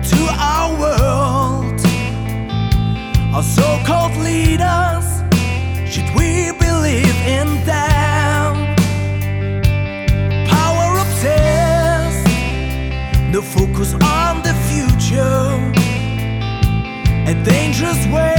to our world. Our so-called leaders, should we believe in them? Power obsessed, no focus on the future, a dangerous way